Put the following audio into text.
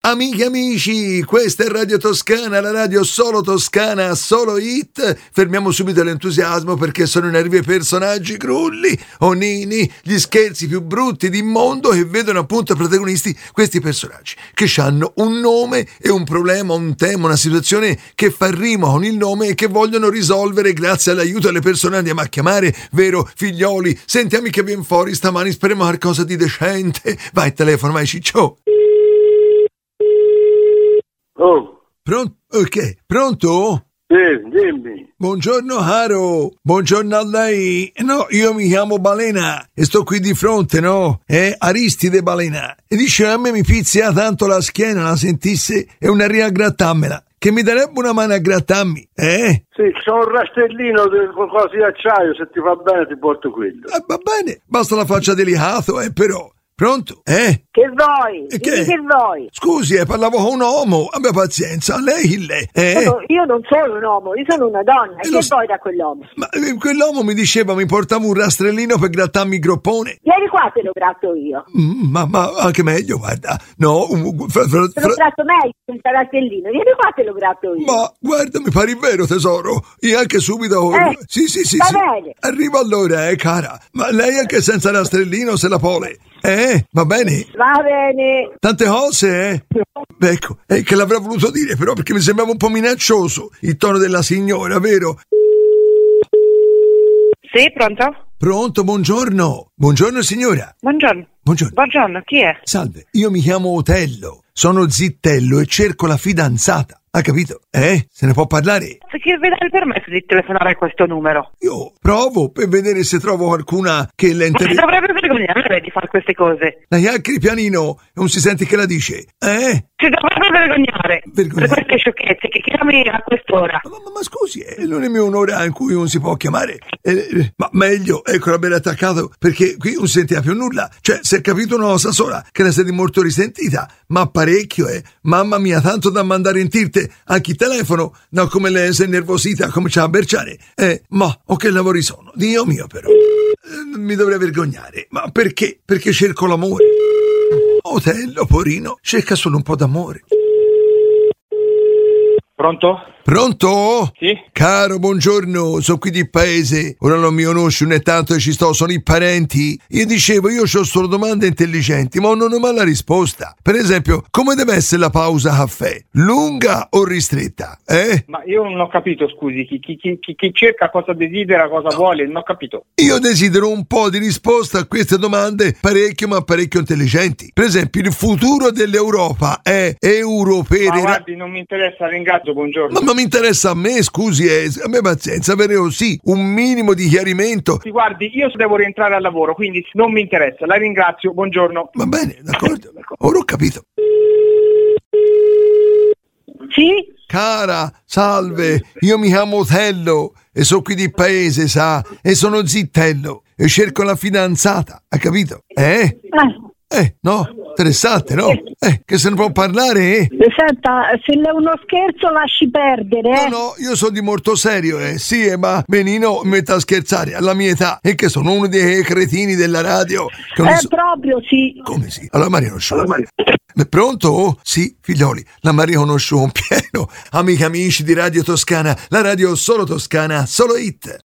Amiche e amici, questa è Radio Toscana, la radio solo toscana, solo hit. Fermiamo subito l'entusiasmo perché sono in arrivo i personaggi crulli, onini, gli scherzi più brutti di mondo che vedono appunto protagonisti questi personaggi che hanno un nome e un problema, un tema, una situazione che fa rima con il nome e che vogliono risolvere grazie all'aiuto delle persone. Andiamo a chiamare, vero figlioli? Sentiamo che viene fuori stamani, speriamo qualcosa di decente. Vai, telefono, vai ciccio. Oh. Pronto? Ok, pronto? Sì, dimmi. Buongiorno caro, buongiorno a lei. No, io mi chiamo Balena e sto qui di fronte, no? È Aristide Balena. E dice a me mi pizzica tanto la schiena, la sentisse e una riaggrattarmela. Che mi darebbe una mano a grattarmi, eh? Sì, c'ho un rastellino di qualcosa di acciaio, se ti va bene ti porto quello. Va bene, basta la faccia delicato, però. Pronto? Che vuoi? Che vuoi? Scusi, parlavo con un uomo, abbia pazienza, lei. Io non sono un uomo, io sono una donna. E che vuoi da quell'uomo? Ma quell'omo mi diceva mi portava un rastrellino per grattarmi il groppone. Vieni qua, te lo gratto io. Ma anche meglio, guarda. No, te lo gratto meglio senza rastrellino. Vieni qua, te lo gratto io. Ma guarda, mi pare vero, tesoro. Io anche subito. Sì. Va bene. Arrivo allora, cara. Ma lei anche senza rastrellino se la pole. Va bene? Va bene. Tante cose, Ecco, che l'avrà voluto dire però perché mi sembrava un po' minaccioso il tono della signora, vero? Sì, pronto? Pronto, buongiorno. Buongiorno signora. Buongiorno. Buongiorno, chi è? Salve, io mi chiamo Otello, sono zittello e cerco la fidanzata. Ha capito? Se ne può parlare? Se chi vede il permesso di telefonare a questo numero? Io provo per vedere se trovo qualcuna che le Ma si dovrebbe vergognare di fare queste cose. La chiacchieri pianino e non si sente che la dice. Si dovrebbe vergognare per queste sciocchezze che chiami a quest'ora. Ma scusi, non è mia un'ora in cui non si può chiamare. Ma meglio, ecco, l'aver attaccato perché qui non si sentiva più nulla. Cioè, si è capito una cosa sola, che la siete molto risentita, ma parecchio, Mamma mia, tanto da mandare in tirte a chi telefono, no, come lei si è nervosita, comincia a berciare. Ma che lavori sono? Dio mio, però. Mi dovrei vergognare. Ma perché? Perché cerco l'amore. Otello, porino, cerca solo un po' d'amore. Pronto? Pronto? Sì? Caro, buongiorno, sono qui di paese. Ora non mi conosci, non è tanto che ci sto, sono i parenti. Io dicevo, io ho solo domande intelligenti, ma non ho mai la risposta. Per esempio, come deve essere la pausa caffè? Lunga o ristretta? Ma io non ho capito, scusi, chi cerca cosa desidera, cosa vuole, non ho capito. Io desidero un po' di risposta a queste domande parecchio intelligenti. Per esempio, il futuro dell'Europa è europeo. Ma guardi, non mi interessa, ringrazio, buongiorno. Ma mi interessa a me, scusi, a me pazienza, avere così un minimo di chiarimento. Sì, guardi, io devo rientrare al lavoro, quindi non mi interessa, la ringrazio, buongiorno. Va bene, d'accordo, ora ho capito. Sì? Cara, salve, io mi chiamo Otello e sono qui di paese, sa, e sono zittello e cerco la fidanzata, ha capito? No, interessante, no? Che se ne può parlare, Senta, se è uno scherzo lasci perdere, No, io sono di molto serio, Sì, ma benino mi metta a scherzare alla mia età, e che sono uno dei cretini della radio. Proprio sì. Come sì? Allora Maria non so. Pronto? Sì, figlioli, la Maria conosce un pieno. Amiche amici di Radio Toscana, la radio solo toscana, solo hit.